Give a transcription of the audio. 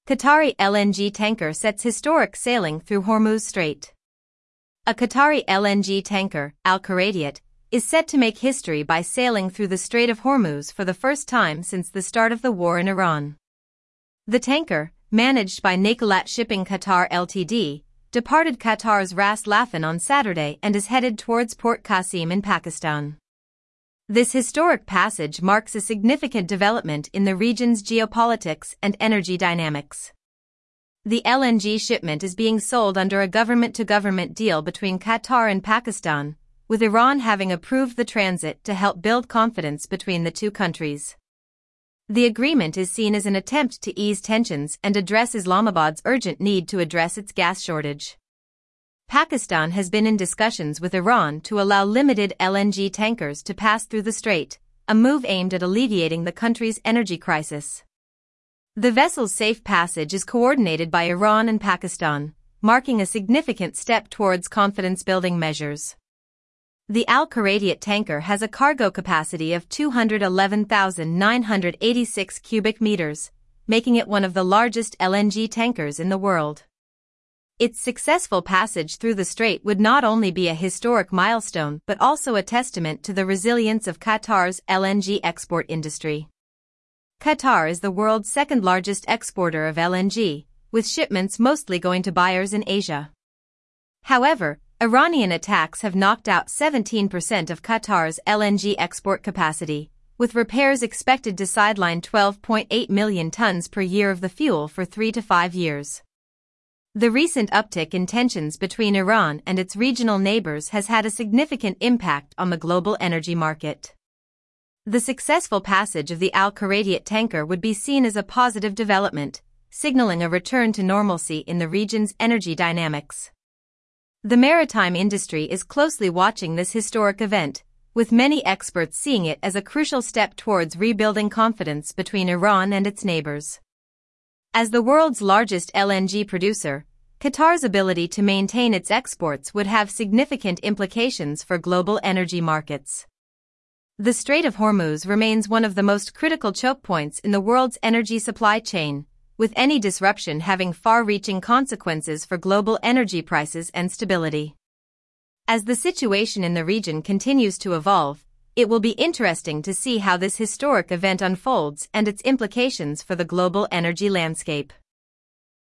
Qatari LNG tanker sets historic sailing through Hormuz Strait. A Qatari LNG tanker, Al Kharadiat, is set to make history by sailing through the Strait of Hormuz for the first time since the start of the war in Iran. The tanker, managed by Nakilat Shipping Qatar Ltd., departed Qatar's Ras Laffan on Saturday and is headed towards Port Qasim in Pakistan. This historic passage marks a significant development in the region's geopolitics and energy dynamics. The LNG shipment is being sold under a government-to-government deal between Qatar and Pakistan, with Iran having approved the transit to help build confidence between the two countries. The agreement is seen as an attempt to ease tensions and address Islamabad's urgent need to address its gas shortage. Pakistan has been in discussions with Iran to allow limited LNG tankers to pass through the strait, a move aimed at alleviating the country's energy crisis. The vessel's safe passage is coordinated by Iran and Pakistan, marking a significant step towards confidence-building measures. The Al Kharadiat tanker has a cargo capacity of 211,986 cubic meters, making it one of the largest LNG tankers in the world. Its successful passage through the strait would not only be a historic milestone but also a testament to the resilience of Qatar's LNG export industry. Qatar is the world's second-largest exporter of LNG, with shipments mostly going to buyers in Asia. However, Iranian attacks have knocked out 17% of Qatar's LNG export capacity, with repairs expected to sideline 12.8 million tons per year of the fuel for 3 to 5 years. The recent uptick in tensions between Iran and its regional neighbors has had a significant impact on the global energy market. The successful passage of the Al Kharadiat tanker would be seen as a positive development, signaling a return to normalcy in the region's energy dynamics. The maritime industry is closely watching this historic event, with many experts seeing it as a crucial step towards rebuilding confidence between Iran and its neighbors. As the world's largest LNG producer, Qatar's ability to maintain its exports would have significant implications for global energy markets. The Strait of Hormuz remains one of the most critical choke points in the world's energy supply chain, with any disruption having far-reaching consequences for global energy prices and stability. As the situation in the region continues to evolve, it will be interesting to see how this historic event unfolds and its implications for the global energy landscape.